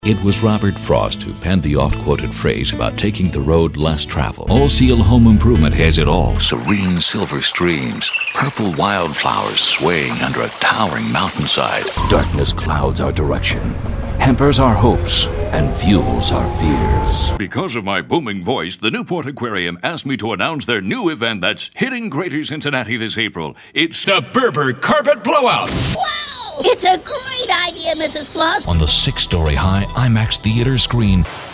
It was Robert Frost who penned the oft-quoted phrase about taking the road less traveled. All-Seal Home Improvement has it all. Serene silver streams, purple wildflowers swaying under a towering mountainside. Darkness clouds our direction, hampers our hopes, and fuels our fears. Because of my booming voice, the Newport Aquarium asked me to announce their new event that's hitting Greater Cincinnati this April. It's the Berber Carpet Blowout. Wow! It's a great idea, Mrs. Claus. On the 6-story high IMAX theater screen,